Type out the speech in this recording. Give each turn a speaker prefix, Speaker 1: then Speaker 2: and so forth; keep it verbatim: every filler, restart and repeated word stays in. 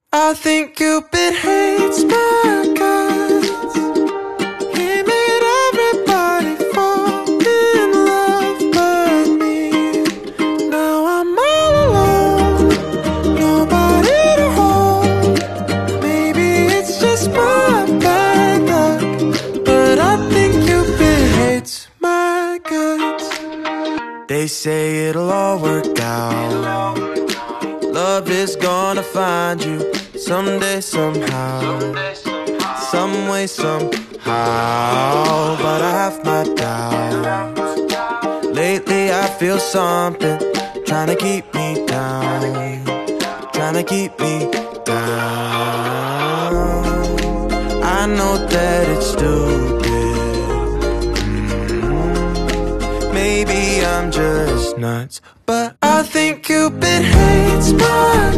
Speaker 1: I think Cupid hates my guts. He made everybody fall in love but me. Now I'm all alone, nobody to hold. Maybe it's just my bad luck, but I think Cupid hates my guts. They say it'll all work out. Love is gonna find you someday, somehow, some way, somehow. But I have my doubts. Lately I feel something trying to keep me down, trying to keep me down. I know that it's stupid, mm, maybe I'm just nuts, but I think Cupid hates my